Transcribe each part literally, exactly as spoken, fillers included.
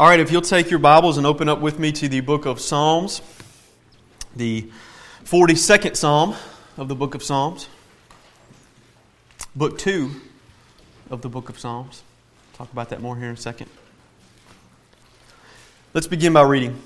All right, if you'll take your Bibles and open up with me to the book of Psalms, the forty-second Psalm of the book of Psalms, book two of the book of Psalms. Talk about that more here in a second. Let's begin by reading.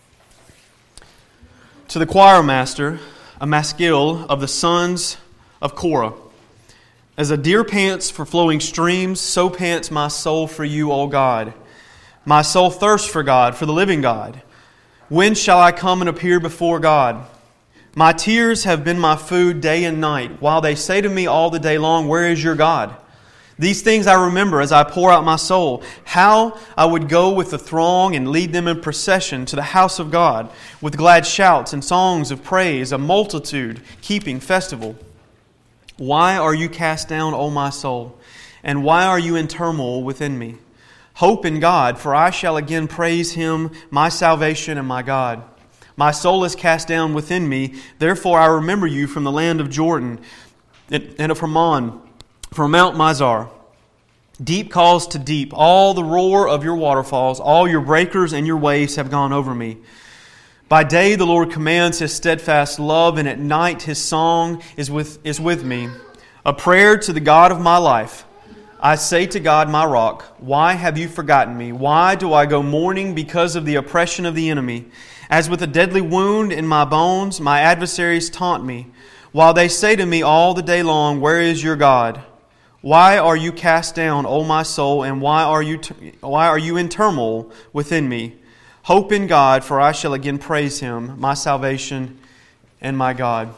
To the choir master, a maskil of the sons of Korah. As a deer pants for flowing streams, so pants my soul for you, O God. My soul thirsts for God, for the living God. When shall I come and appear before God? My tears have been my food day and night, while they say to me all the day long, where is your God? These things I remember as I pour out my soul, how I would go with the throng and lead them in procession to the house of God, with glad shouts and songs of praise, a multitude keeping festival. Why are you cast down, O my soul? And why are you in turmoil within me? Hope in God, for I shall again praise Him, my salvation and my God. My soul is cast down within me, therefore I remember you from the land of Jordan and of Hermon, from Mount Mizar. Deep calls to deep, all the roar of your waterfalls, all your breakers and your waves have gone over me. By day the Lord commands His steadfast love, and at night His song is with, is with me, a prayer to the God of my life. I say to God, my rock, why have you forgotten me? Why do I go mourning because of the oppression of the enemy? As with a deadly wound in my bones, my adversaries taunt me, while they say to me all the day long, where is your God? Why are you cast down, O my soul, and why are you why are you in turmoil within me? Hope in God, for I shall again praise Him, my salvation and my God.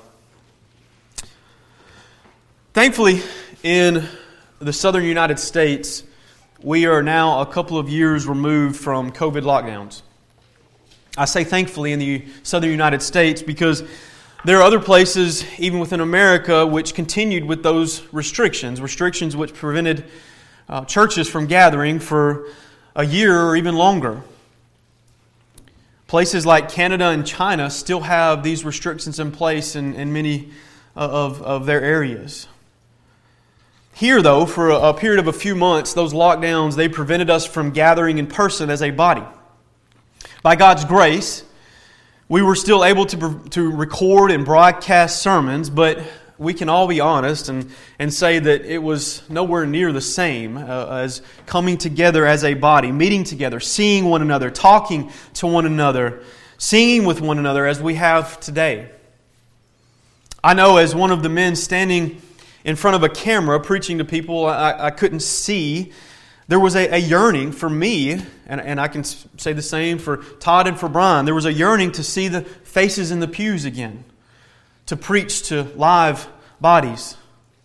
Thankfully, in the southern United States, we are now a couple of years removed from COVID lockdowns. I say thankfully in the southern United States because there are other places, even within America, which continued with those restrictions, restrictions which prevented uh, churches from gathering for a year or even longer. Places like Canada and China still have these restrictions in place in, in many of, of their areas. Here, though, for a period of a few months, those lockdowns, they prevented us from gathering in person as a body. By God's grace, we were still able to, to record and broadcast sermons, but we can all be honest and, and say that it was nowhere near the same uh, as coming together as a body, meeting together, seeing one another, talking to one another, singing with one another as we have today. I know as one of the men standing in front of a camera preaching to people I, I couldn't see, there was a, a yearning for me, and, and I can say the same for Todd and for Brian, there was a yearning to see the faces in the pews again, to preach to live bodies.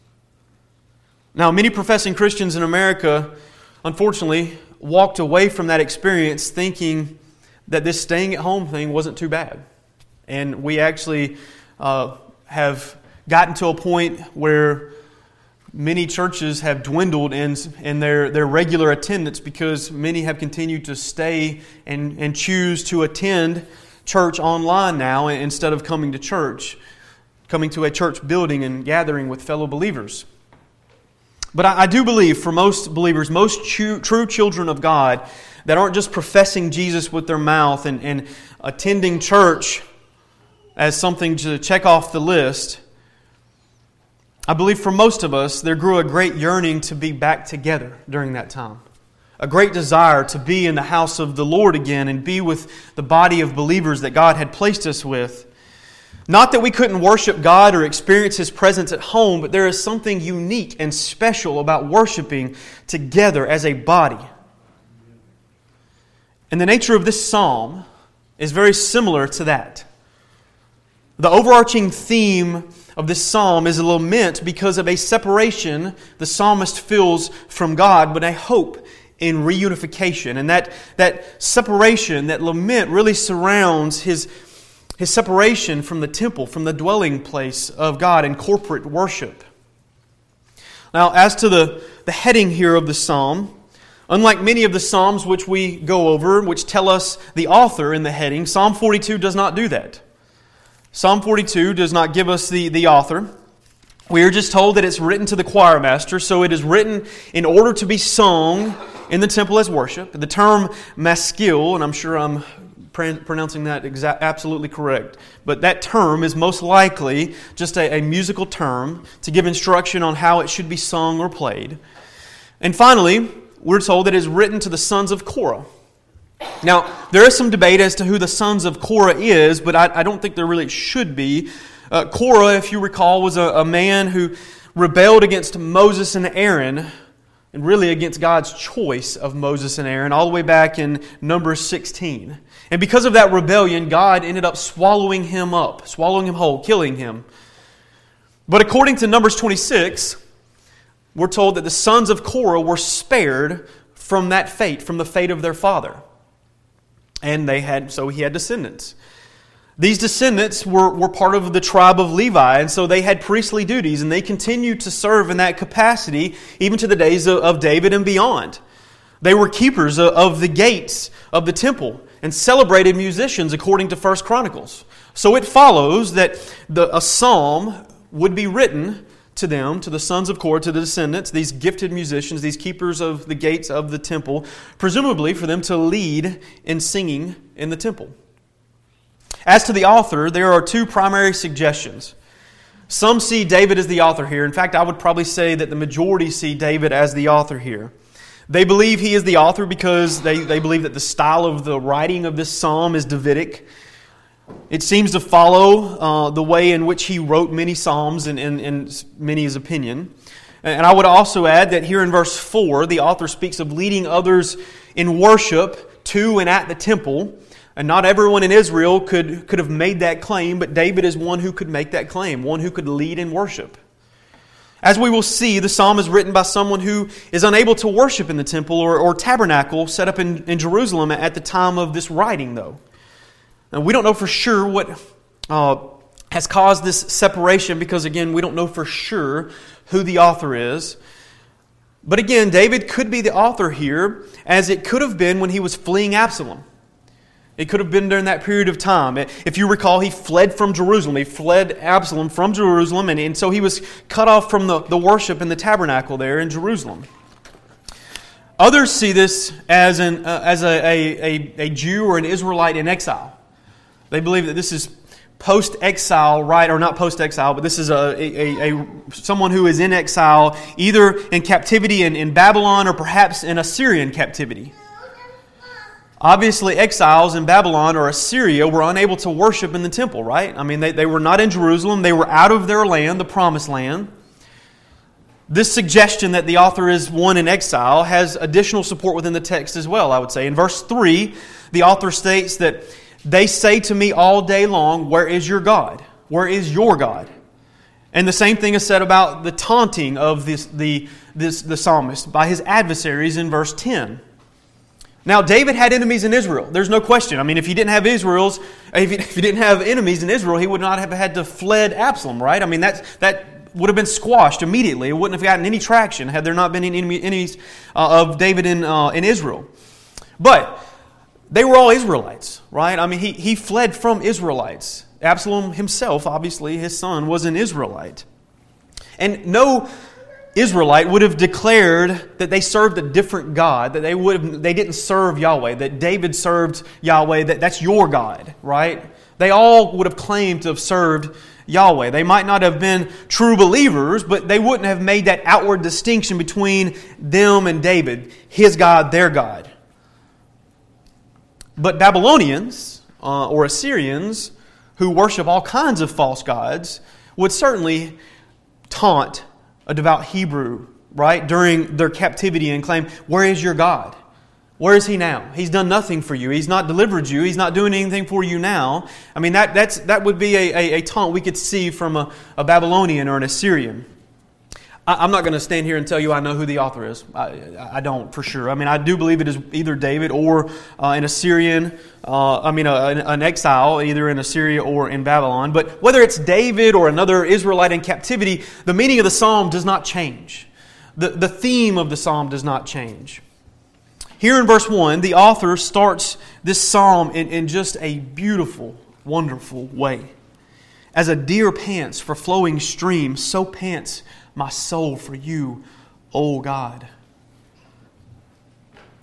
Now, many professing Christians in America, unfortunately, walked away from that experience thinking that this staying at home thing wasn't too bad. And we actually uh, have gotten to a point where many churches have dwindled in, in their, their regular attendance because many have continued to stay and, and choose to attend church online now instead of coming to church, coming to a church building and gathering with fellow believers. But I, I do believe for most believers, most true, true children of God that aren't just professing Jesus with their mouth and, and attending church as something to check off the list, I believe for most of us, there grew a great yearning to be back together during that time. A great desire to be in the house of the Lord again and be with the body of believers that God had placed us with. Not that we couldn't worship God or experience His presence at home, but there is something unique and special about worshiping together as a body. And the nature of this psalm is very similar to that. The overarching theme of this psalm is a lament because of a separation the psalmist feels from God, but a hope in reunification. And that, that separation, that lament really surrounds his, his separation from the temple, from the dwelling place of God in corporate worship. Now, as to the, the heading here of the psalm, unlike many of the psalms which we go over, which tell us the author in the heading, Psalm forty-two does not do that. Psalm forty-two does not give us the, the author. We are just told that it's written to the choir master, so it is written in order to be sung in the temple as worship. The term maskil, and I'm sure I'm pronouncing that exa- absolutely correct, but that term is most likely just a, a musical term to give instruction on how it should be sung or played. And finally, we're told that it is written to the sons of Korah. Now, there is some debate as to who the sons of Korah is, but I, I don't think there really should be. Uh, Korah, if you recall, was a, a man who rebelled against Moses and Aaron, and really against God's choice of Moses and Aaron, all the way back in Numbers sixteen. And because of that rebellion, God ended up swallowing him up, swallowing him whole, killing him. But according to Numbers twenty-six, we're told that the sons of Korah were spared from that fate, from the fate of their father. And they had, so he had descendants. These descendants were, were part of the tribe of Levi, and so they had priestly duties, and they continued to serve in that capacity even to the days of, of David and beyond. They were keepers of, of the gates of the temple and celebrated musicians according to First Chronicles. So it follows that the, a psalm would be written to them, to the sons of Korah, to the descendants, these gifted musicians, these keepers of the gates of the temple, presumably for them to lead in singing in the temple. As to the author, there are two primary suggestions. Some see David as the author here. In fact, I would probably say that the majority see David as the author here. They believe he is the author because they, they believe that the style of the writing of this psalm is Davidic. It seems to follow uh, the way in which he wrote many psalms in, in, in many's opinion. And I would also add that here in verse four, the author speaks of leading others in worship to and at the temple. And not everyone in Israel could, could have made that claim, but David is one who could make that claim, one who could lead in worship. As we will see, the psalm is written by someone who is unable to worship in the temple or, or tabernacle set up in, in Jerusalem at the time of this writing, though. Now, we don't know for sure what uh, has caused this separation because, again, we don't know for sure who the author is. But again, David could be the author here, as it could have been when he was fleeing Absalom. It could have been during that period of time. If you recall, he fled from Jerusalem. He fled Absalom from Jerusalem, and, and so he was cut off from the, the worship in the tabernacle there in Jerusalem. Others see this as, an, uh, as a, a, a Jew or an Israelite in exile. They believe that this is post-exile, right? Or not post-exile, but this is a, a, a someone who is in exile, either in captivity in, in Babylon or perhaps in Assyrian captivity. Obviously, exiles in Babylon or Assyria were unable to worship in the temple, right? I mean, they, they were not in Jerusalem. They were out of their land, the promised land. This suggestion that the author is one in exile has additional support within the text as well, I would say. In verse three, the author states that they say to me all day long, "Where is your God? Where is your God?" And the same thing is said about the taunting of this, the, this, the psalmist by his adversaries in verse ten. Now, David had enemies in Israel. There's no question. I mean, if he didn't have Israel's, if he, if he didn't have enemies in Israel, he would not have had to fled Absalom, right? I mean, that's, that would have been squashed immediately. It wouldn't have gotten any traction had there not been any enemies uh, of David in uh, in Israel. But they were all Israelites, right? I mean, he, he fled from Israelites. Absalom himself, obviously, his son, was an Israelite. And no Israelite would have declared that they served a different God, that they would have, they didn't serve Yahweh, that David served Yahweh, that that's your God, right? They all would have claimed to have served Yahweh. They might not have been true believers, but they wouldn't have made that outward distinction between them and David, his God, their God. But Babylonians uh, or Assyrians who worship all kinds of false gods would certainly taunt a devout Hebrew, right, during their captivity and claim, "Where is your God? Where is He now? He's done nothing for you. He's not delivered you. He's not doing anything for you now." I mean, that that's that would be a, a, a taunt we could see from a, a Babylonian or an Assyrian. I, I'm not going to stand here and tell you I know who the author is. I, I don't for sure. I mean, I do believe it is either David or uh, an Assyrian, uh, I mean, a, an, an exile, either in Assyria or in Babylon. But whether it's David or another Israelite in captivity, the meaning of the psalm does not change. The, the theme of the psalm does not change. Here in verse one, the author starts this psalm in, in just a beautiful, wonderful way. As a deer pants for flowing streams, so pants my soul for you, O God.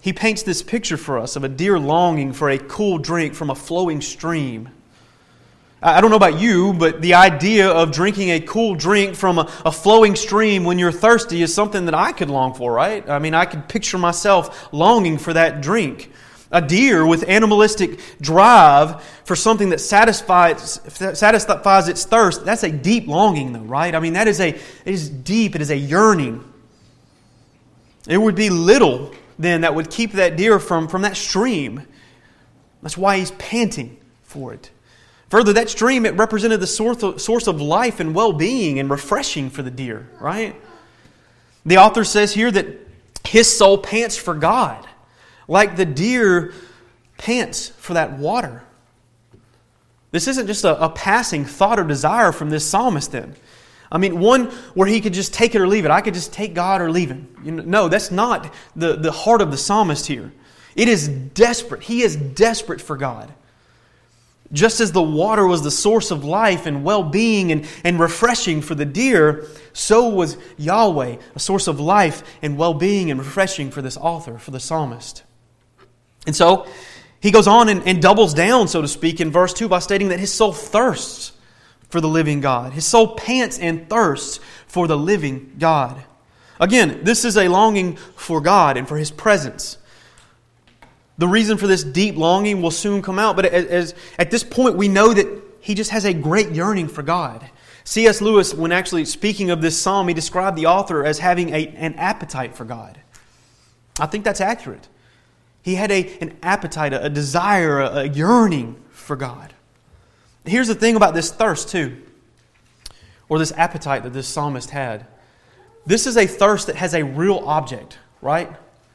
he paints this picture for us of a deer longing for a cool drink from a flowing stream. I don't know about you, but the idea of drinking a cool drink from a, a flowing stream when you're thirsty is something that I could long for, right? I mean, I could picture myself longing for that drink. A deer with animalistic drive for something that satisfies satisfies its thirst, that's a deep longing though, right? I mean, that is a it is deep, it is a yearning. It would be little then that would keep that deer from, from that stream. That's why he's panting for it. Further, that stream, it represented the source of, source of life and well-being and refreshing for the deer, right? The author says here that his soul pants for God, like the deer pants for that water. This isn't just a, a passing thought or desire from this psalmist then. I mean, one where he could just take it or leave it. I could just take God or leave Him. You know, no, that's not the, the heart of the psalmist here. It is desperate. He is desperate for God. Just as the water was the source of life and well-being and, and refreshing for the deer, so was Yahweh a source of life and well-being and refreshing for this author, for the psalmist. And so he goes on and, and doubles down, so to speak, in verse two by stating that his soul thirsts for the living God. His soul pants and thirsts for the living God. Again, this is a longing for God and for His presence. The reason for this deep longing will soon come out, but as, as at this point we know that he just has a great yearning for God. C S Lewis, when actually speaking of this psalm, he described the author as having a, an appetite for God. I think that's accurate. He had a, an appetite, a, a desire, a, a yearning for God. Here's the thing about this thirst too, or this appetite that this psalmist had. This is a thirst that has a real object, right?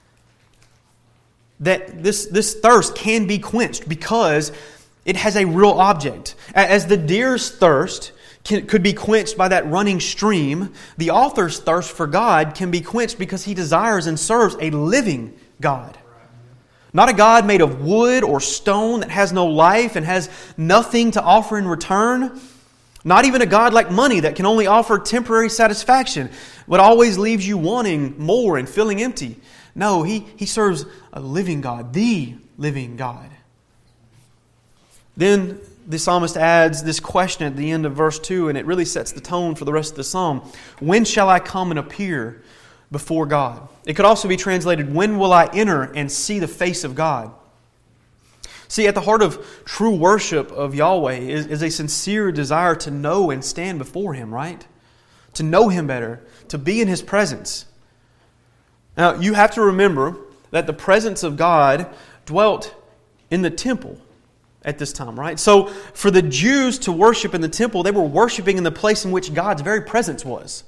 That this, this thirst can be quenched because it has a real object. As the deer's thirst can, could be quenched by that running stream, the author's thirst for God can be quenched because he desires and serves a living God. Not a God made of wood or stone that has no life and has nothing to offer in return. Not even a God like money that can only offer temporary satisfaction, but always leaves you wanting more and feeling empty. No, he, he serves a living God, the living God. Then the psalmist adds this question at the end of verse two, and it really sets the tone for the rest of the psalm. When shall I come and appear before God? It could also be translated, when will I enter and see the face of God? See, at the heart of true worship of Yahweh is, is a sincere desire to know and stand before Him, right? To know Him better, to be in His presence. Now, you have to remember that the presence of God dwelt in the temple at this time, right? So, for the Jews to worship in the temple, they were worshiping in the place in which God's very presence was.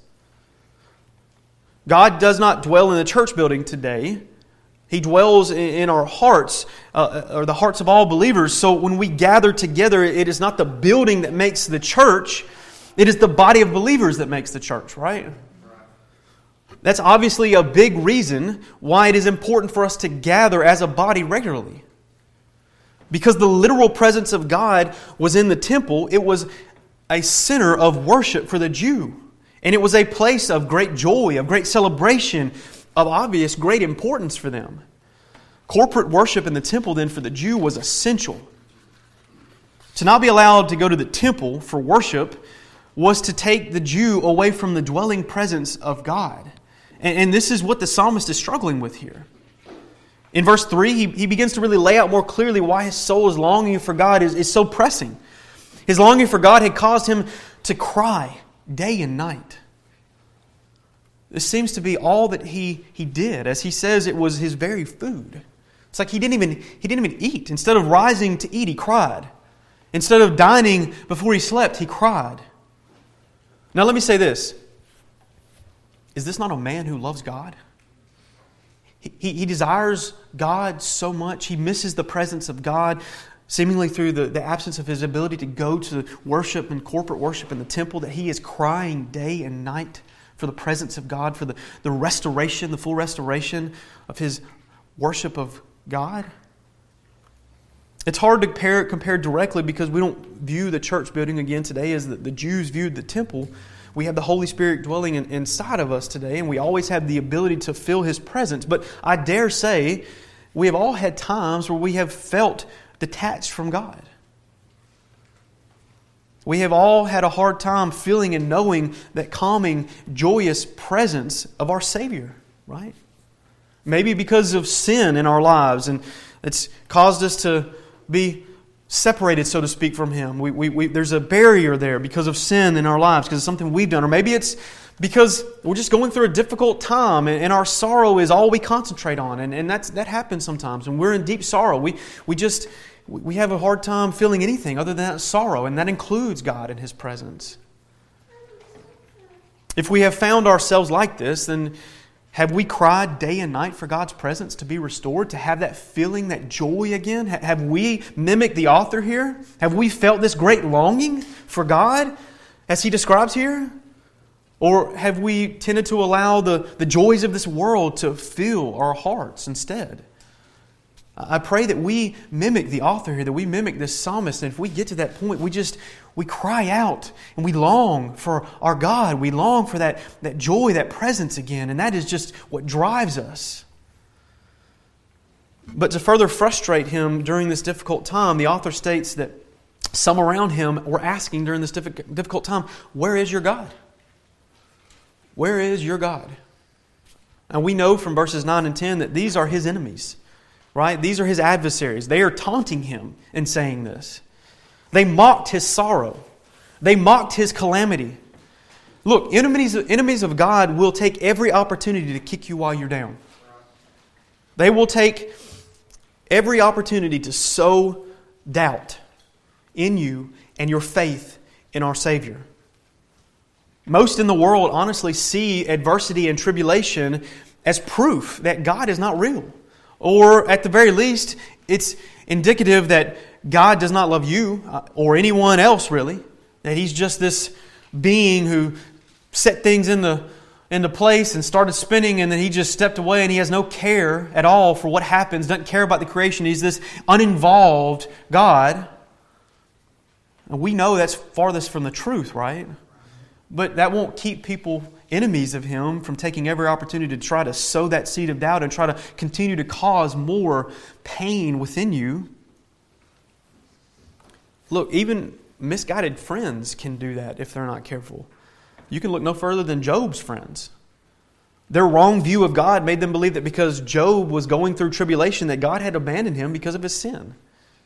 God does not dwell in the church building today. He dwells in our hearts, uh, or the hearts of all believers. So, when we gather together, it is not the building that makes the church, it is the body of believers that makes the church, right? That's obviously a big reason why it is important for us to gather as a body regularly. Because the literal presence of God was in the temple. It was a center of worship for the Jew. And it was a place of great joy, of great celebration, of obvious great importance for them. Corporate worship in the temple then for the Jew was essential. To not be allowed to go to the temple for worship was to take the Jew away from the dwelling presence of God. And this is what the psalmist is struggling with here. In verse three, he, he begins to really lay out more clearly why his soul's longing for God is, is so pressing. His longing for God had caused him to cry day and night. This seems to be all that he, he did. As he says, it was his very food. It's like he didn't even he didn't even eat. Instead of rising to eat, he cried. Instead of dining before he slept, he cried. Now let me say this. Is this not a man who loves God? He, he, he desires God so much. He misses the presence of God, seemingly through the, the absence of his ability to go to worship and corporate worship in the temple, that he is crying day and night for the presence of God, for the, the restoration, the full restoration of his worship of God. It's hard to compare, compare directly because we don't view the church building again today as the, the Jews viewed the temple. We have the Holy Spirit dwelling in, inside of us today, and we always have the ability to feel His presence. But I dare say we have all had times where we have felt detached from God. We have all had a hard time feeling and knowing that calming, joyous presence of our Savior, right? Maybe because of sin in our lives, and it's caused us to be separated, so to speak, from Him. We, we, we, there's a barrier there because of sin in our lives, because of something we've done. Or maybe it's because we're just going through a difficult time, and, and our sorrow is all we concentrate on. And, and that's, that happens sometimes. When we're in deep sorrow, we, we just we have a hard time feeling anything other than that sorrow, and that includes God and His presence. If we have found ourselves like this, then have we cried day and night for God's presence to be restored, to have that feeling, that joy again? Have we mimicked the author here? Have we felt this great longing for God as he describes here? Or have we tended to allow the, the joys of this world to fill our hearts instead? I pray that we mimic the author here, that we mimic this psalmist, and if we get to that point, we just we cry out and we long for our God. We long for that, that joy, that presence again, and that is just what drives us. But to further frustrate him during this difficult time, the author states that some around him were asking during this difficult time, "Where is your God? Where is your God?" And we know from verses nine and ten that these are his enemies. Right? These are his adversaries. They are taunting him in saying this. They mocked his sorrow. They mocked his calamity. Look, enemies, enemies of God will take every opportunity to kick you while you're down. They will take every opportunity to sow doubt in you and your faith in our Savior. Most in the world honestly see adversity and tribulation as proof that God is not real. Or at the very least, it's indicative that God does not love you or anyone else really. That He's just this being who set things into, into place and started spinning, and then He just stepped away and He has no care at all for what happens, doesn't care about the creation. He's this uninvolved God. And we know that's farthest from the truth, right? But that won't keep people enemies of Him from taking every opportunity to try to sow that seed of doubt and try to continue to cause more pain within you. Look, even misguided friends can do that if they're not careful. You can look no further than Job's friends. Their wrong view of God made them believe that because Job was going through tribulation that God had abandoned him because of his sin.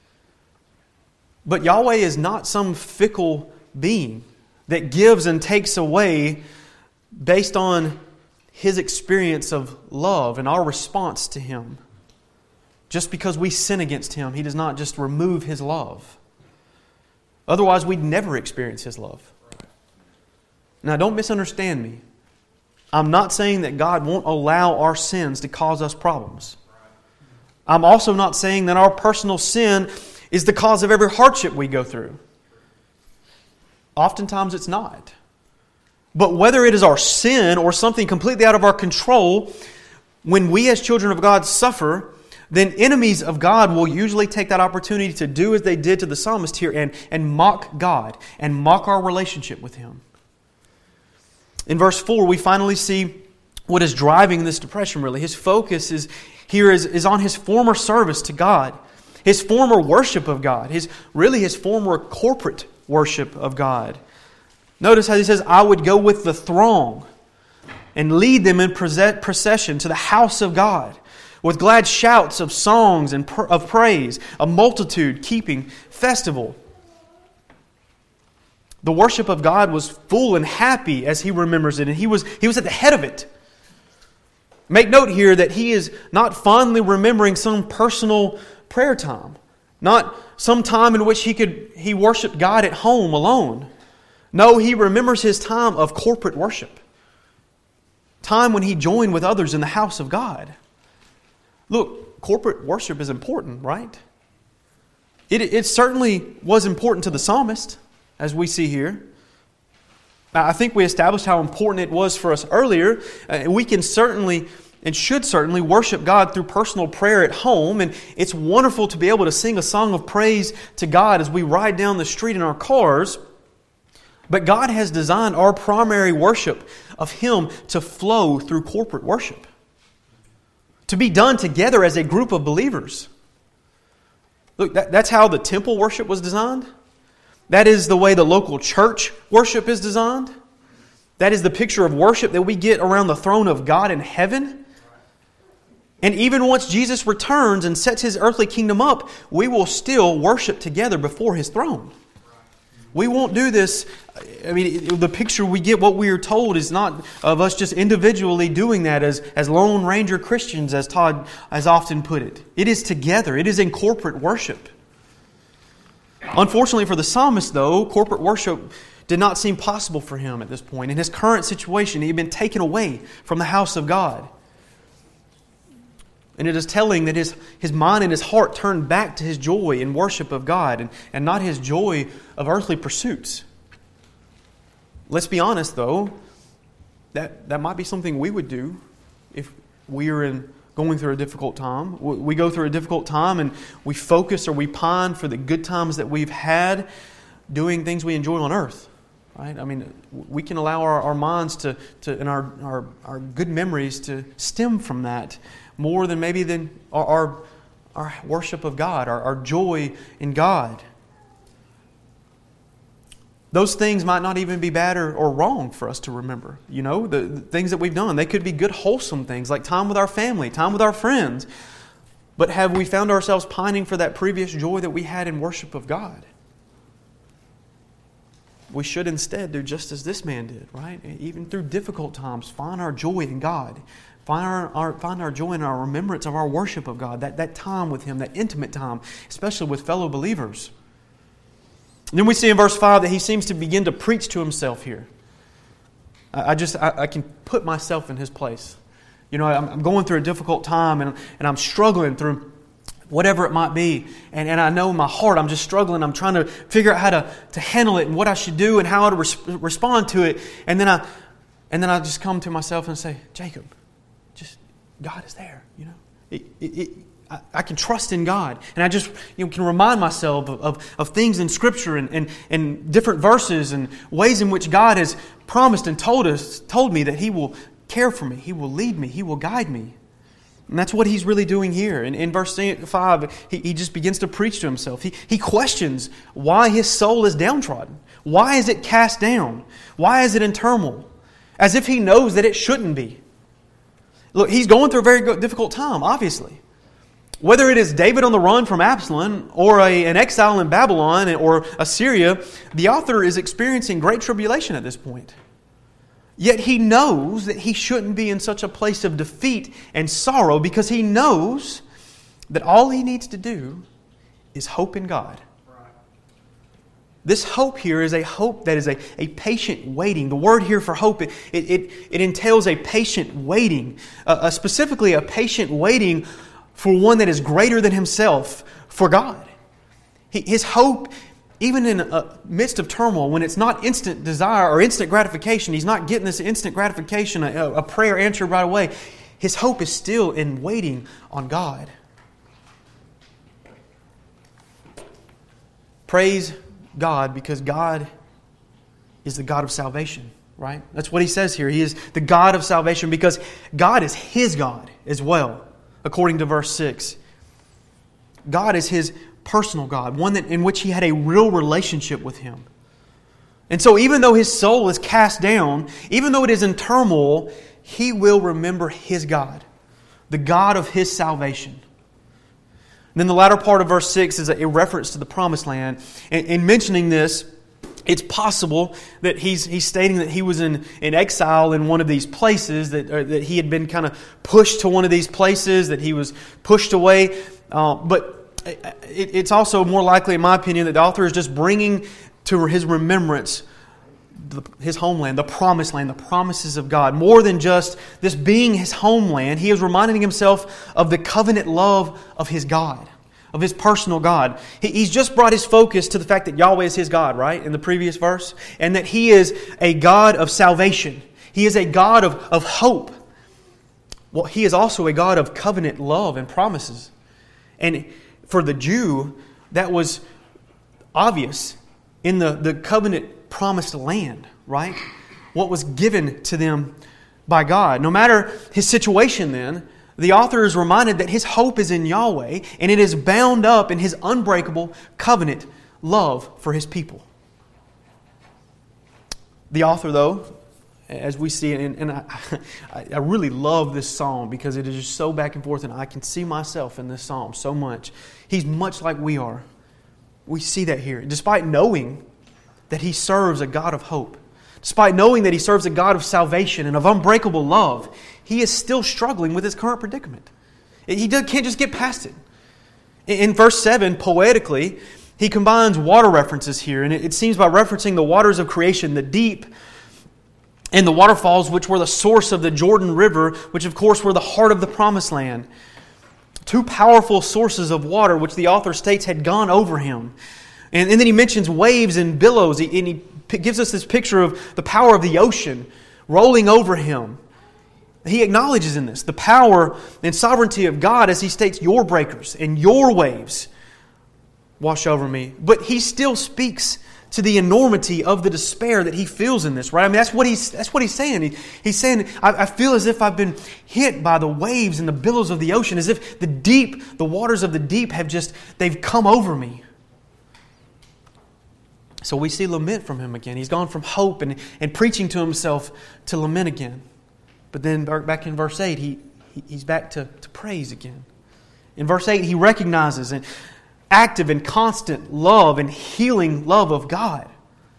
But Yahweh is not some fickle being that gives and takes away based on His experience of love and our response to Him. Just because we sin against Him, He does not just remove His love. Otherwise, we'd never experience His love. Now, don't misunderstand me. I'm not saying that God won't allow our sins to cause us problems. I'm also not saying that our personal sin is the cause of every hardship we go through. Oftentimes it's not. But whether it is our sin or something completely out of our control, when we as children of God suffer, then enemies of God will usually take that opportunity to do as they did to the psalmist here and, and mock God and mock our relationship with Him. In verse four, we finally see what is driving this depression really. His focus is here is, is on his former service to God, his former worship of God, his really his former corporate worship of God. Notice how he says, "I would go with the throng and lead them in procession to the house of God with glad shouts of songs and of praise, a multitude keeping festival." The worship of God was full and happy as he remembers it, and he was, he was at the head of it. Make note here that he is not fondly remembering some personal prayer time, not some time in which he could he worshiped God at home alone. No, he remembers his time of corporate worship. Time when he joined with others in the house of God. Look, corporate worship is important, right? It, it certainly was important to the psalmist, as we see here. I think we established how important it was for us earlier. Uh, we can certainly and should certainly worship God through personal prayer at home. And it's wonderful to be able to sing a song of praise to God as we ride down the street in our cars. But God has designed our primary worship of Him to flow through corporate worship. to be done together as a group of believers. Look, that, that's how the temple worship was designed. That is the way the local church worship is designed. That is the picture of worship that we get around the throne of God in heaven. And even once Jesus returns and sets His earthly kingdom up, we will still worship together before His throne. We won't do this. I mean, the picture we get, what we are told, is not of us just individually doing that as, as Lone Ranger Christians, as Todd has often put it. It is together. It is in corporate worship. Unfortunately for the psalmist, though, corporate worship did not seem possible for him at this point. In his current situation, he had been taken away from the house of God. And it is telling that his, his mind and his heart turned back to his joy in worship of God and, and not his joy of earthly pursuits. Let's be honest, though, that, that might be something we would do if we are in going through a difficult time. We go through a difficult time and we focus or we pine for the good times that we've had doing things we enjoy on earth. Right? I mean, we can allow our, our minds to, to and our, our, our good memories to stem from that more than maybe than our, our, our worship of God, our, our joy in God. Those things might not even be bad or, or wrong for us to remember. You know, the, the things that we've done. They could be good, wholesome things like time with our family, time with our friends. But have we found ourselves pining for that previous joy that we had in worship of God? We should instead do just as this man did, right? Even through difficult times, find our joy in God. Find our, our, find our joy in our remembrance of our worship of God. That, that time with Him, that intimate time, especially with fellow believers. And then we see in verse five that he seems to begin to preach to himself here. I, I just, I, I can put myself in his place. You know, I'm, I'm going through a difficult time and, and I'm struggling through whatever it might be. And, and I know in my heart I'm just struggling. I'm trying to figure out how to, to handle it and what I should do and how to res- respond to it. And then I and then I just come to myself and say, Jacob, just God is there. You know, it, it, it, I, I can trust in God. And I just you know, can remind myself of, of, of things in Scripture and, and, and different verses and ways in which God has promised and told us, told me that He will care for me. He will lead me. He will guide me. And that's what he's really doing here. And in verse five, he, he just begins to preach to himself. He, he questions why his soul is downtrodden. Why is it cast down? Why is it in turmoil? As if he knows that it shouldn't be. Look, he's going through a very difficult time, obviously. Whether it is David on the run from Absalom or a, an exile in Babylon or Assyria, the author is experiencing great tribulation at this point. Yet he knows that he shouldn't be in such a place of defeat and sorrow because he knows that all he needs to do is hope in God. This hope here is a hope that is a, a patient waiting. The word here for hope, it, it, it entails a patient waiting. Uh, uh, specifically a patient waiting for one that is greater than himself, for God. He, his hope, even in a midst of turmoil, when it's not instant desire or instant gratification, he's not getting this instant gratification, a, a prayer answered right away. His hope is still in waiting on God. Praise God, because God is the God of salvation, right? That's what he says here. He is the God of salvation because God is his God as well, according to verse six. God is his personal God, one that in which he had a real relationship with him. And so even though his soul is cast down, even though it is in turmoil, he will remember his God, the God of his salvation. And then the latter part of verse six is a reference to the promised land. And in mentioning this, it's possible that he's he's stating that he was in, in exile in one of these places, that, or that he had been kind of pushed to one of these places, that he was pushed away. Uh, but it, it's also more likely, in my opinion, that the author is just bringing to his remembrance the, his homeland, the promised land, the promises of God. More than just this being his homeland, he is reminding himself of the covenant love of his God, of his personal God. He, he's just brought his focus to the fact that Yahweh is his God, right, in the previous verse, and that he is a God of salvation. He is a God of, of hope. Well, he is also a God of covenant love and promises. And for the Jew, that was obvious in the, the covenant promised land, right? What was given to them by God. No matter his situation then, the author is reminded that his hope is in Yahweh, and it is bound up in his unbreakable covenant love for his people. The author, though, as we see it, and, and I, I really love this psalm because it is just so back and forth, and I can see myself in this psalm so much. He's much like we are. We see that here. Despite knowing that he serves a God of hope, despite knowing that he serves a God of salvation and of unbreakable love, he is still struggling with his current predicament. He can't just get past it. In verse seven, poetically, he combines water references here, and it seems by referencing the waters of creation, the deep, and the waterfalls which were the source of the Jordan River, which of course were the heart of the Promised Land. Two powerful sources of water which the author states had gone over him. And, and then he mentions waves and billows, and he gives us this picture of the power of the ocean rolling over him. He acknowledges in this the power and sovereignty of God as he states, your breakers and your waves wash over me. But he still speaks to the enormity of the despair that he feels in this, right? I mean, that's what he's that's what he's saying. He, he's saying, I, I feel as if I've been hit by the waves and the billows of the ocean, as if the deep, the waters of the deep have just, they've come over me. So we see lament from him again. He's gone from hope and, and preaching to himself to lament again. But then back in verse eight, he, he he's back to, to praise again. In verse eight, he recognizes and active and constant love and healing love of God.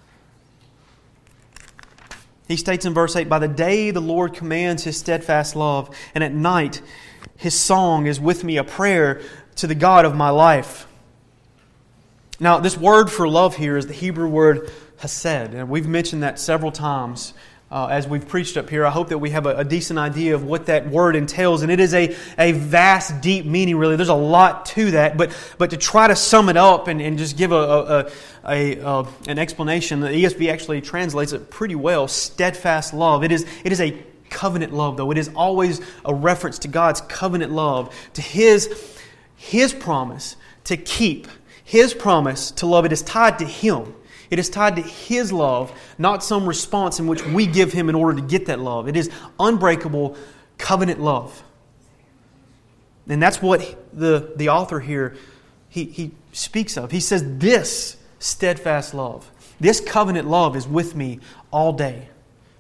He states in verse eight, by the day the Lord commands His steadfast love, and at night His song is with me a prayer to the God of my life. Now, this word for love here is the Hebrew word hesed, and we've mentioned that several times Uh, as we've preached up here. I hope that we have a, a decent idea of what that word entails. And it is a, a vast, deep meaning, really. There's a lot to that. But but to try to sum it up and, and just give a, a, a, a an explanation, the E S V actually translates it pretty well. Steadfast love. It is it is a covenant love, though. It is always a reference to God's covenant love, to His, His promise to keep, His promise to love. It is tied to Him. It is tied to His love, not some response in which we give Him in order to get that love. It is unbreakable covenant love. And that's what the, the author here, he, he speaks of. He says, this steadfast love, this covenant love is with me all day.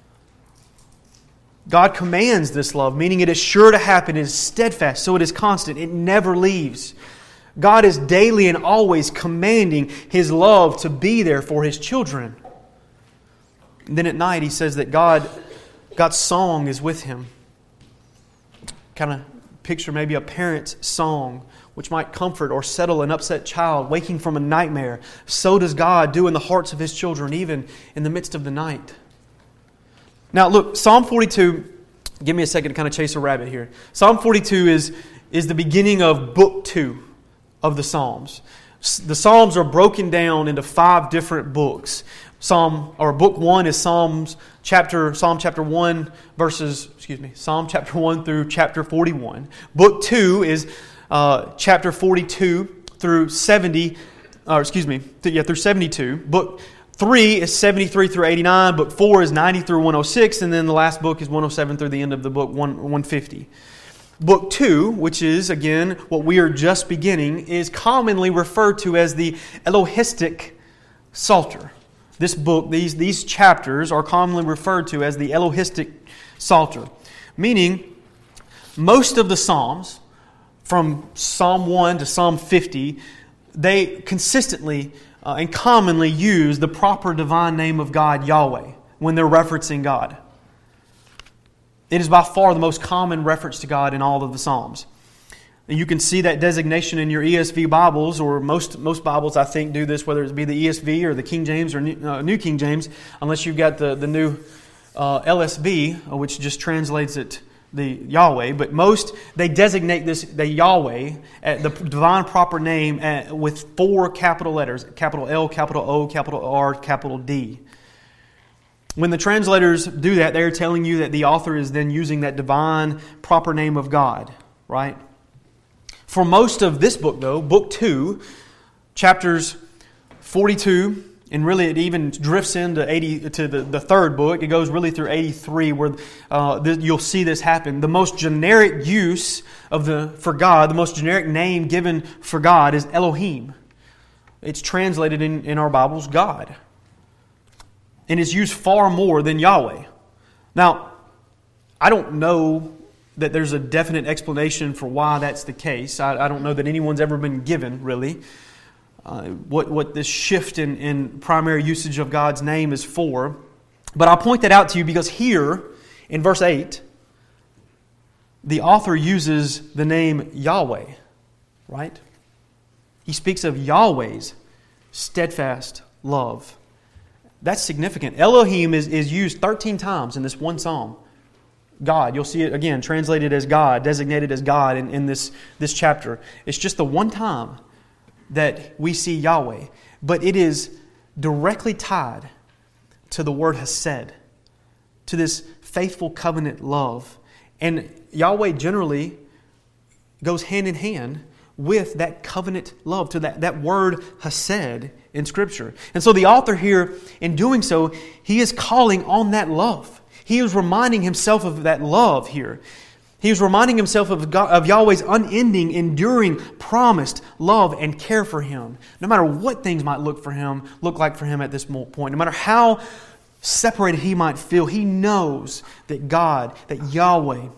God commands this love, meaning it is sure to happen. It is steadfast, so it is constant. It never leaves. God is daily and always commanding His love to be there for His children. And then at night He says that God, God's song is with Him. Kind of picture maybe a parent's song which might comfort or settle an upset child waking from a nightmare. So does God do in the hearts of His children, even in the midst of the night. Now look, Psalm forty-two, give me a second to kind of chase a rabbit here. Psalm forty-two is, is the beginning of book two of the Psalms. The Psalms are broken down into five different books. Psalm or book one is Psalms chapter Psalm chapter one verses excuse me Psalm chapter one through chapter forty-one. Book two is uh, chapter forty-two through seventy, or excuse me, th- yeah through seventy-two. Book three is seventy-three through eighty-nine. Book four is ninety through one oh six, and then the last book is one oh seven through the end of the book one fifty. Book two, which is, again, what we are just beginning, is commonly referred to as the Elohistic Psalter. This book, these, these chapters are commonly referred to as the Elohistic Psalter, meaning most of the Psalms, from Psalm one to Psalm fifty, they consistently uh, and commonly use the proper divine name of God, Yahweh, when they're referencing God. It is by far the most common reference to God in all of the Psalms. You can see that designation in your E S V Bibles, or most most Bibles, I think, do this, whether it be the E S V or the King James or New, uh, New King James, unless you've got the, the new uh, L S B, which just translates it the Yahweh. But most, they designate this, the Yahweh, uh, the divine proper name, uh, with four capital letters, capital L, capital O, capital R, capital D. When the translators do that, they're telling you that the author is then using that divine proper name of God, right? For most of this book, though, book two, chapters forty-two And really, it even drifts into eighty to the, the third book. It goes really through eighty-three, where uh, th- you'll see this happen. The most generic use of the for God, the most generic name given for God is Elohim. It's translated in, in our Bibles, God. And it's used far more than Yahweh. Now, I don't know that there's a definite explanation for why that's the case. I, I don't know that anyone's ever been given, really. Uh, what, what this shift in, in primary usage of God's name is for. But I'll point that out to you because here, in verse eight, the author uses the name Yahweh, right? He speaks of Yahweh's steadfast love. That's significant. Elohim is, is used thirteen times in this one psalm. God, you'll see it again, translated as God, designated as God in, in this, this chapter. It's just the one time that we see Yahweh, but it is directly tied to the word Hesed, to this faithful covenant love. And Yahweh generally goes hand in hand with that covenant love, to that, that word Hesed in Scripture. And so the author here, in doing so, he is calling on that love. He is reminding himself of that love here. He was reminding himself of, God, of Yahweh's unending, enduring, promised love and care for him. No matter what things might look for him, look like for him at this point, no matter how separated he might feel, he knows that God, that Yahweh,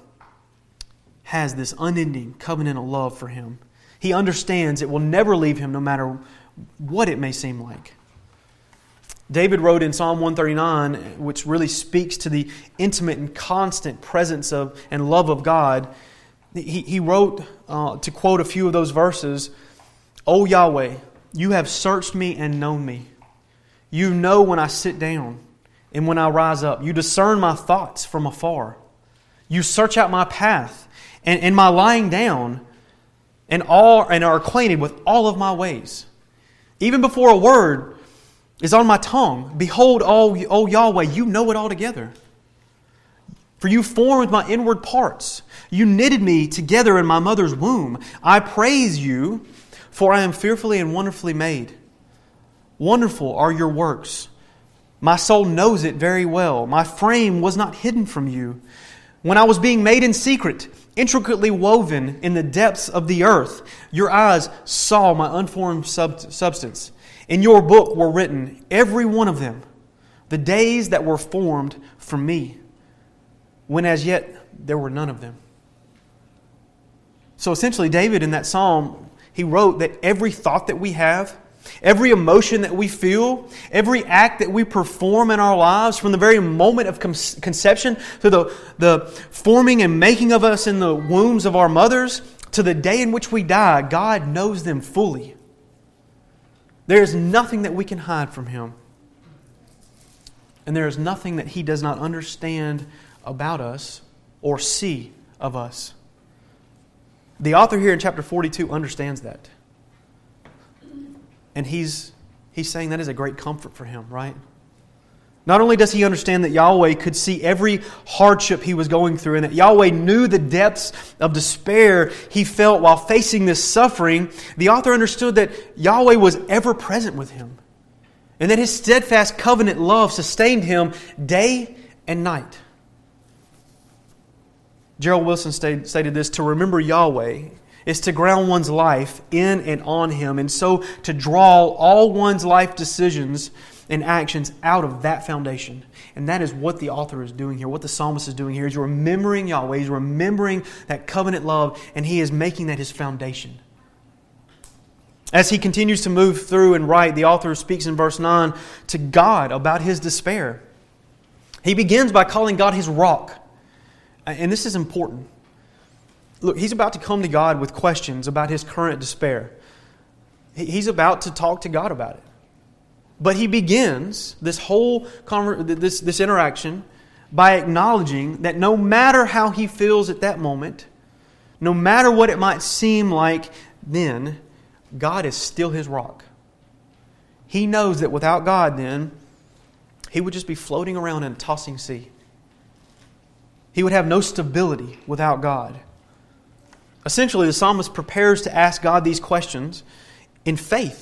has this unending covenantal love for him. He understands it will never leave him, no matter what it may seem like. David wrote in Psalm one thirty-nine, which really speaks to the intimate and constant presence of and love of God. He, he wrote, uh, to quote a few of those verses, "O Yahweh, you have searched me and known me. You know when I sit down and when I rise up. You discern my thoughts from afar. You search out my path and, and my lying down and, all, and are acquainted with all of my ways. Even before a word is on my tongue, behold, O, o Yahweh, you know it altogether. For you formed my inward parts. You knitted me together in my mother's womb. I praise you, for I am fearfully and wonderfully made. Wonderful are your works. My soul knows it very well. My frame was not hidden from you. When I was being made in secret, intricately woven in the depths of the earth, your eyes saw my unformed sub- substance. In your book were written, every one of them, the days that were formed for me, when as yet there were none of them." So essentially, David in that psalm, he wrote that every thought that we have, every emotion that we feel, every act that we perform in our lives, from the very moment of conception to the, the forming and making of us in the wombs of our mothers, to the day in which we die, God knows them fully. There is nothing that we can hide from Him. And there is nothing that He does not understand about us or see of us. The author here in chapter forty-two understands that. And he's, he's saying that is a great comfort for him, right? Not only does he understand that Yahweh could see every hardship he was going through, and that Yahweh knew the depths of despair he felt while facing this suffering, the author understood that Yahweh was ever present with him, and that His steadfast covenant love sustained him day and night. Gerald Wilson stated this: to remember Yahweh is to ground one's life in and on Him, and so to draw all one's life decisions and actions out of that foundation. And that is what the author is doing here, what the psalmist is doing here. He's remembering Yahweh, he's remembering that covenant love, and he is making that his foundation. As he continues to move through and write, the author speaks in verse nine to God about his despair. He begins by calling God his rock. And this is important. Look, he's about to come to God with questions about his current despair. He's about to talk to God about it. But he begins this whole conver- this, this interaction by acknowledging that no matter how he feels at that moment, no matter what it might seem like then, God is still his rock. He knows that without God then, he would just be floating around in a tossing sea. He would have no stability without God. Essentially, the psalmist prepares to ask God these questions in faith,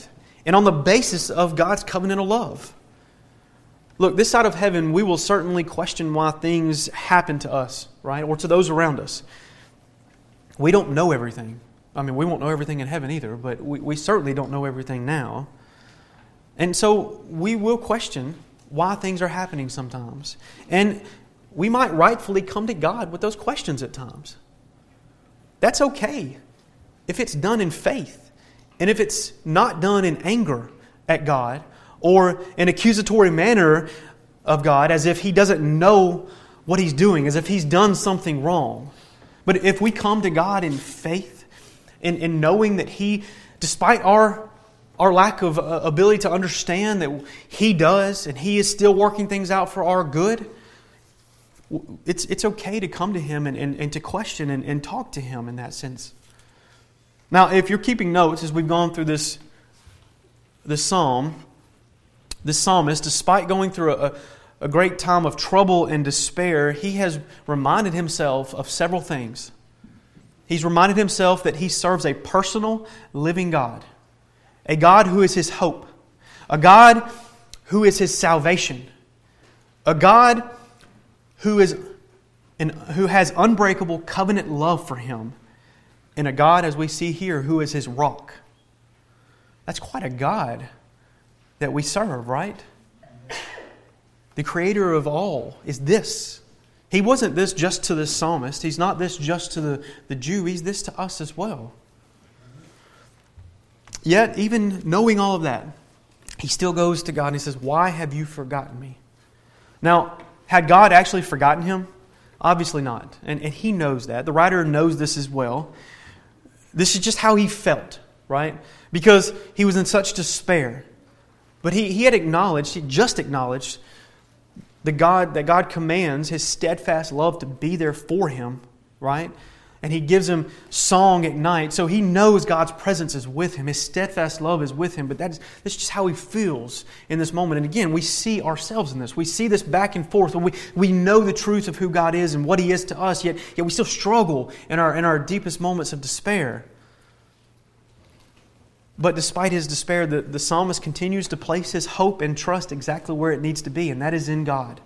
and on the basis of God's covenantal love. Look, this side of heaven, we will certainly question why things happen to us, right? Or to those around us. We don't know everything. I mean, we won't know everything in heaven either, but we, we certainly don't know everything now. And so we will question why things are happening sometimes. And we might rightfully come to God with those questions at times. That's okay if it's done in faith. And if it's not done in anger at God or an accusatory manner of God as if He doesn't know what He's doing, as if He's done something wrong. But if we come to God in faith, in, in knowing that He, despite our, our lack of uh, ability to understand, that He does and He is still working things out for our good, it's, it's okay to come to Him and, and, and to question and, and talk to Him in that sense. Now, if you're keeping notes as we've gone through this, this psalm, this psalmist, despite going through a, a great time of trouble and despair, he has reminded himself of several things. He's reminded himself that he serves a personal, living God. A God who is his hope. A God who is his salvation. A God who is and who has unbreakable covenant love for him. And a God, as we see here, who is his rock. That's quite a God that we serve, right? The Creator of all is this. He wasn't this just to this psalmist. He's not this just to the, the Jew. He's this to us as well. Yet, even knowing all of that, he still goes to God and he says, "Why have you forgotten me?" Now, had God actually forgotten him? Obviously not. And, and he knows that. The writer knows this as well. This is just how he felt, right? Because he was in such despair. But he, he had acknowledged, he just acknowledged the God that God commands His steadfast love to be there for him, right? And He gives him song at night. So he knows God's presence is with him. His steadfast love is with him. But that's, that's just how he feels in this moment. And again, we see ourselves in this. We see this back and forth. We, we know the truth of who God is and what He is to us, yet, yet we still struggle in our, in our deepest moments of despair. But despite his despair, the, the psalmist continues to place his hope and trust exactly where it needs to be, and that is in God.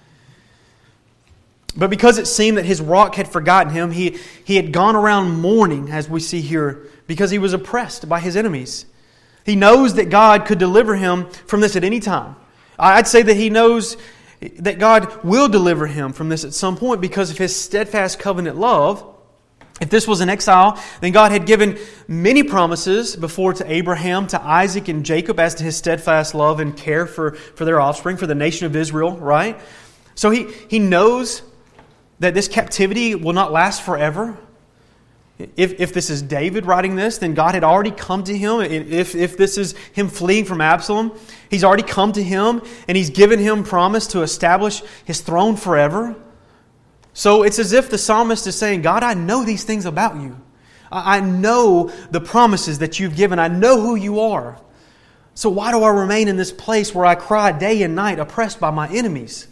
But because it seemed that his rock had forgotten him, he, he had gone around mourning, as we see here, because he was oppressed by his enemies. He knows that God could deliver him from this at any time. I'd say that he knows that God will deliver him from this at some point because of His steadfast covenant love. If this was an exile, then God had given many promises before to Abraham, to Isaac, and Jacob as to His steadfast love and care for, for their offspring, for the nation of Israel, right? So he, he knows that this captivity will not last forever. If, if this is David writing this, then God had already come to him. If, if this is him fleeing from Absalom, He's already come to him and He's given him promise to establish His throne forever. So it's as if the psalmist is saying, God, I know these things about You. I know the promises that You've given. I know who You are. So why do I remain in this place where I cry day and night, oppressed by my enemies?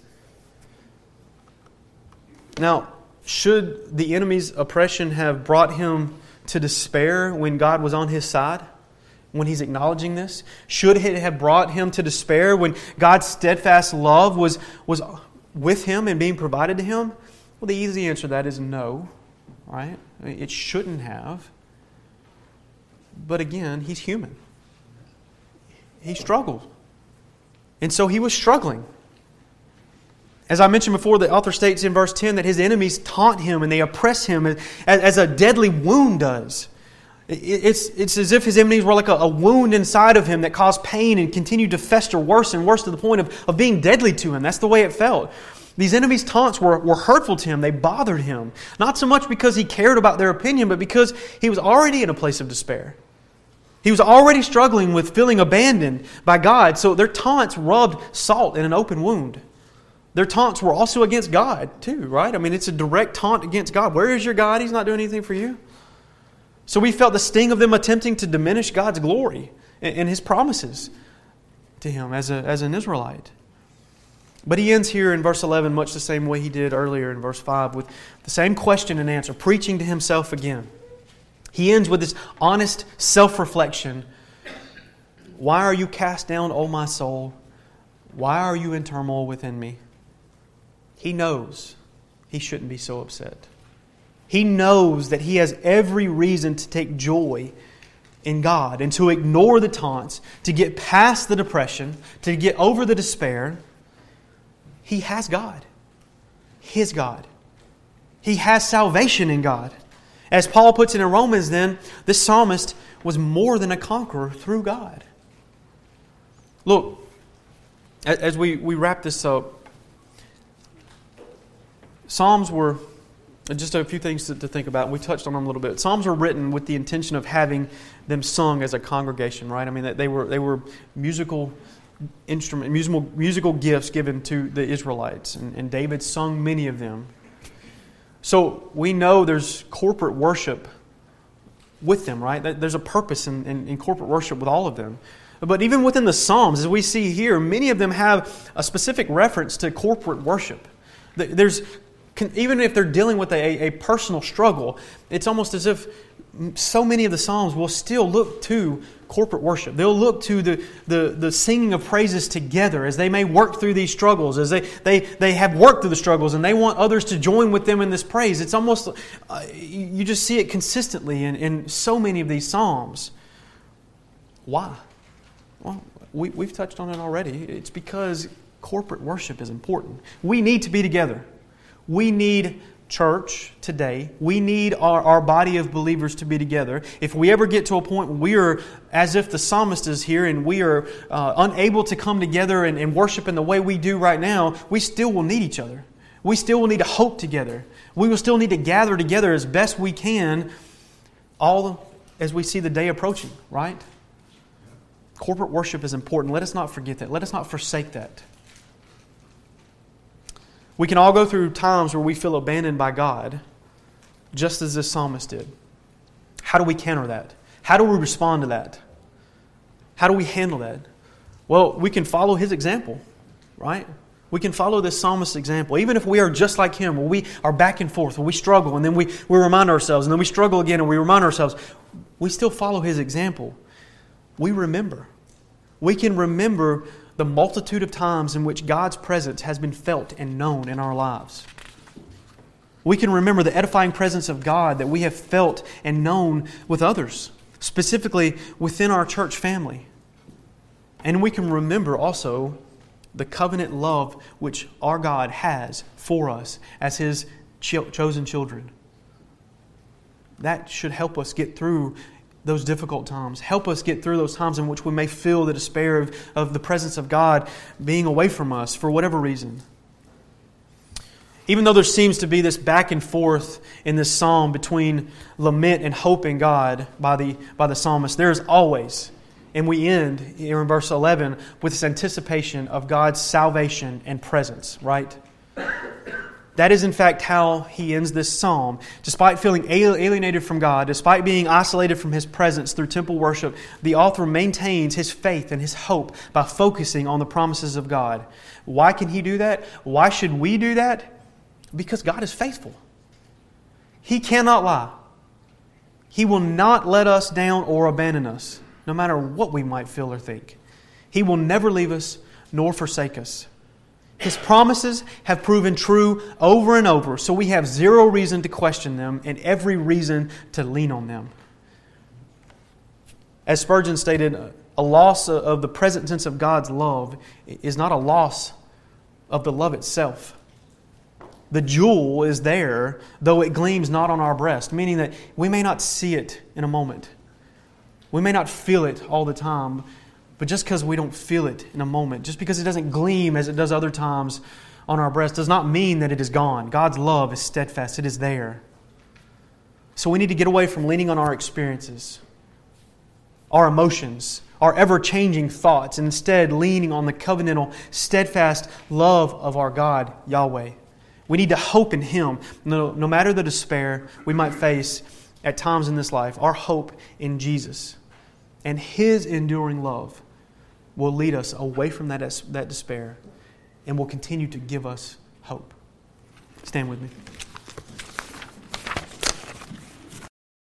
Now, should the enemy's oppression have brought him to despair when God was on his side? When he's acknowledging this? Should it have brought him to despair when God's steadfast love was, was with him and being provided to him? Well, the easy answer to that is no, right? I mean, it shouldn't have. But again, he's human. He struggled. And so he was struggling. As I mentioned before, the author states in verse ten that his enemies taunt him and they oppress him as, as a deadly wound does. It's, it's as if his enemies were like a, a wound inside of him that caused pain and continued to fester worse and worse to the point of, of being deadly to him. That's the way it felt. These enemies' taunts were, were hurtful to him. They bothered him. Not so much because he cared about their opinion, but because he was already in a place of despair. He was already struggling with feeling abandoned by God. So their taunts rubbed salt in an open wound. Their taunts were also against God too, right? I mean, it's a direct taunt against God. Where is your God? He's not doing anything for you. So we felt the sting of them attempting to diminish God's glory and His promises to him as, a, as an Israelite. But he ends here in verse eleven much the same way he did earlier in verse five, with the same question and answer, preaching to himself again. He ends with this honest self-reflection Why are you cast down, O my soul? Why are you in turmoil within me? He knows he shouldn't be so upset. He knows that he has every reason to take joy in God and to ignore the taunts, to get past the depression, to get over the despair. He has God. His God. He has salvation in God. As Paul puts it in Romans then, this psalmist was more than a conqueror through God. Look, as we, we wrap this up, Psalms were, just a few things to, to think about. We touched on them a little bit. Psalms were written with the intention of having them sung as a congregation, right? I mean, they were they were musical instrument, musical musical gifts given to the Israelites, and, and David sung many of them. So we know there's corporate worship with them, right? There's a purpose in, in, in corporate worship with all of them. But even within the Psalms, as we see here, many of them have a specific reference to corporate worship. There's Even if they're dealing with a, a personal struggle, it's almost as if so many of the Psalms will still look to corporate worship. They'll look to the, the, the singing of praises together as they may work through these struggles, as they, they, they have worked through the struggles and they want others to join with them in this praise. It's almost, uh, you just see it consistently in, in so many of these Psalms. Why? Well, we, we've touched on it already. It's because corporate worship is important. We need to be together. We need church today. We need our, our body of believers to be together. If we ever get to a point where we are, as if the psalmist is here, and we are uh, unable to come together and, and worship in the way we do right now, we still will need each other. We still will need to hope together. We will still need to gather together as best we can, all as we see the day approaching, right? Corporate worship is important. Let us not forget that. Let us not forsake that. We can all go through times where we feel abandoned by God, just as this psalmist did. How do we counter that? How do we respond to that? How do we handle that? Well, we can follow his example, right? We can follow this psalmist's example. Even if we are just like him, where we are back and forth, where we struggle, and then we, we remind ourselves, and then we struggle again, and we remind ourselves, we still follow his example. We remember. We can remember the multitude of times in which God's presence has been felt and known in our lives. We can remember the edifying presence of God that we have felt and known with others, specifically within our church family. And we can remember also the covenant love which our God has for us as His chosen children. That should help us get through those difficult times. Help us get through those times in which we may feel the despair of, of the presence of God being away from us for whatever reason. Even though there seems to be this back and forth in this psalm between lament and hope in God by the, by the psalmist, there is always, and we end here in verse eleven with this anticipation of God's salvation and presence, right? That is in fact how he ends this psalm. Despite feeling alienated from God, despite being isolated from His presence through temple worship, the author maintains his faith and his hope by focusing on the promises of God. Why can he do that? Why should we do that? Because God is faithful. He cannot lie. He will not let us down or abandon us, no matter what we might feel or think. He will never leave us nor forsake us. His promises have proven true over and over, so we have zero reason to question them and every reason to lean on them. As Spurgeon stated, a loss of the present tense of God's love is not a loss of the love itself. The jewel is there, though it gleams not on our breast, meaning that we may not see it in a moment. We may not feel it all the time. But just because we don't feel it in a moment, just because it doesn't gleam as it does other times on our breast, does not mean that it is gone. God's love is steadfast. It is there. So we need to get away from leaning on our experiences, our emotions, our ever-changing thoughts, and instead leaning on the covenantal, steadfast love of our God, Yahweh. We need to hope in Him. No, no matter the despair we might face at times in this life, our hope in Jesus and His enduring love will lead us away from that, that despair and will continue to give us hope. Stand with me.